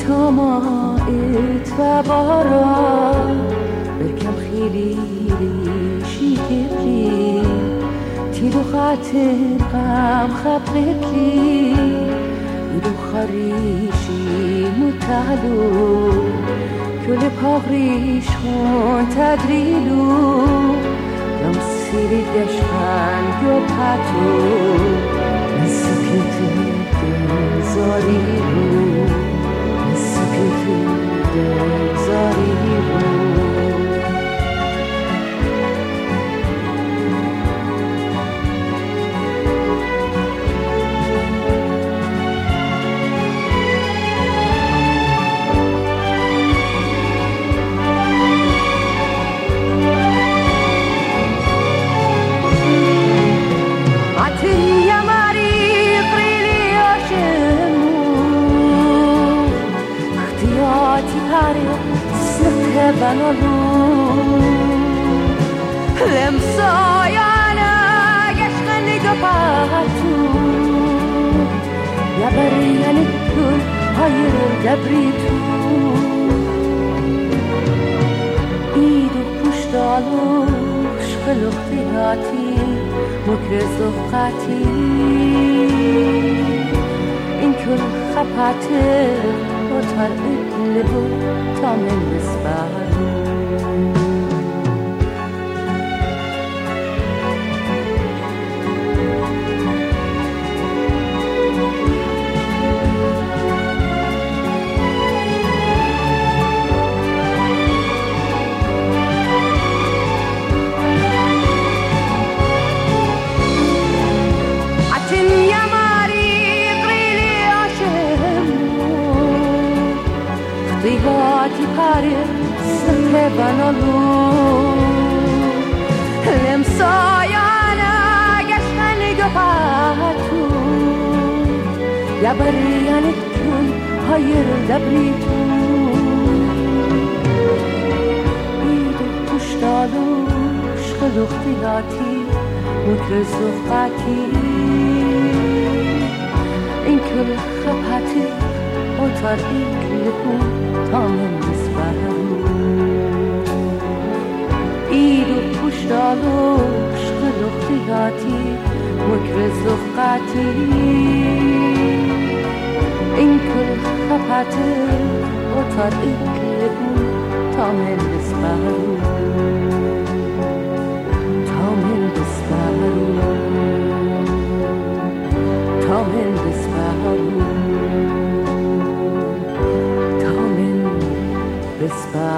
تمایت و باران برکم خیلی ریشی کبری تیر و خاطر غم خبرکی ایدو خریشی متعلو کل پاغریش خون تدریلو لم سیری دشمن گو پتو نسکت دلزاری رو نسکت دلزاری رو لمسايانا يشغل قبعتو يا بريان الكل هاير دبريتو ايدو پشتالو شغل اختياتي مكرز اختي این كل خباتر وطر اقلبو تامل نسبارو ضيغاتي قارب سهبانالو لمسايانا يشغل قبعتو يا بريان الكل هاير دبريتو ايدو پشتالو شغل اختياتي مكرز اختي این كل خباتي وطريق لكم تامل نسبرو ايدو پشتالو شغل اختياتي مكرز اختي این كل خباتر وطريق لكم تامل نسبرو تامل نسبرو تامل نسبرو Whisper